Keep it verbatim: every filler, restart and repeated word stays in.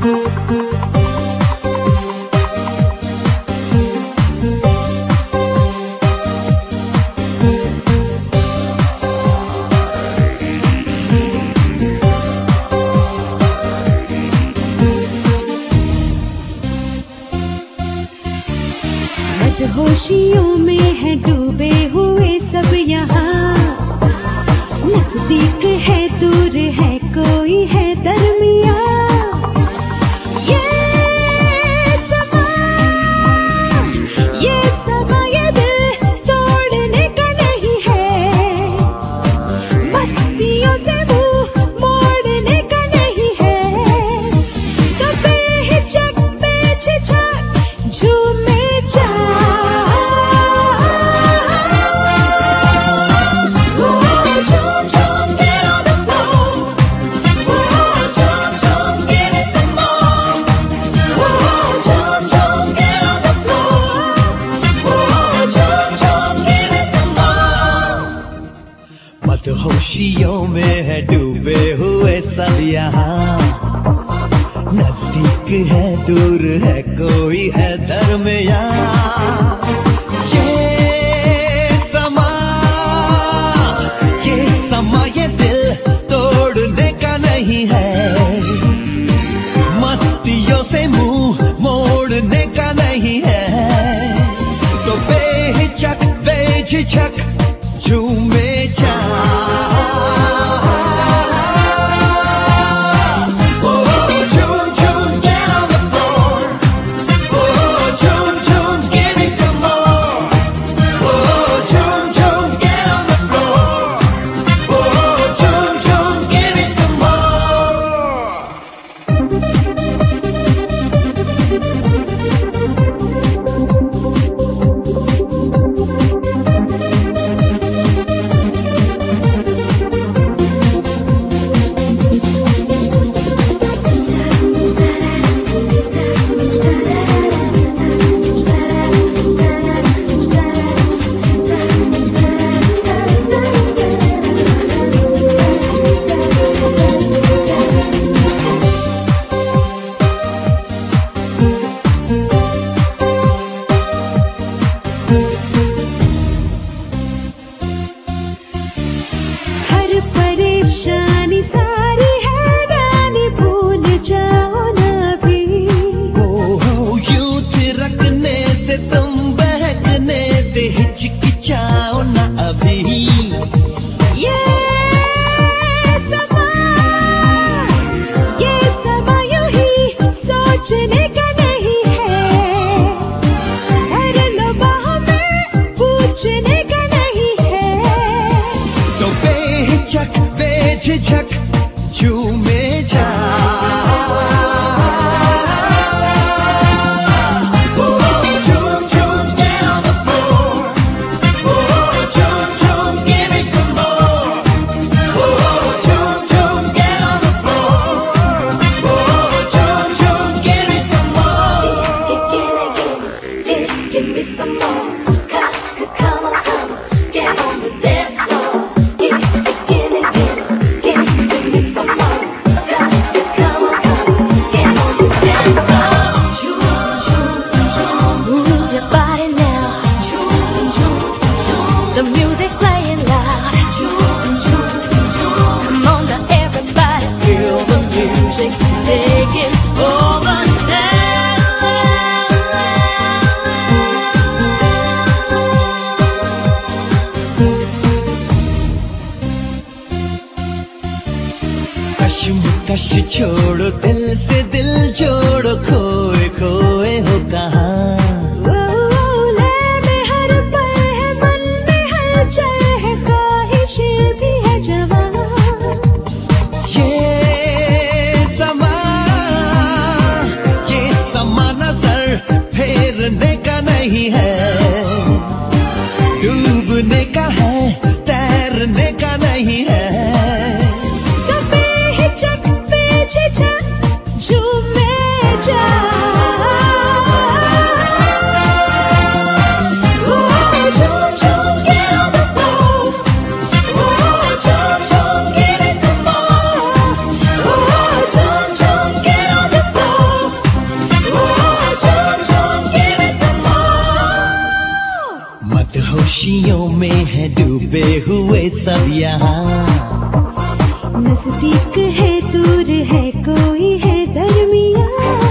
होशियों में है डूबे हुए सब यहाँ, नजदीक है दूर है कोई है दरमिया। ये समा ये समा ये दिल तोड़ने का नहीं है, मस्तियों से मुंह मोड़ने का नहीं है। तो बेहिचक बेझिझक झूमे जा, होशियों में है डूबे हुए सब यहाँ, नजदीक है दूर है कोई है दरमिया। ये समा ये समा ये दिल तोड़ने का नहीं है, मस्तियों से मुंह मोड़ने का नहीं है। तो बेहिचक बेझिझक झूमे जा, झक झूमे जा। कश छोड़ो दिल से दिल जोड़ो, खोए खोए हो कहाँ। हर पल है मन में हलचल है, ख्वाहिश भी है जवां। ये समा ये समा नजर फेरने का नहीं है, डूबने का है तैरने का नहीं है। सब यहाँ। नजदीक है दूर है कोई है दरमियाँ।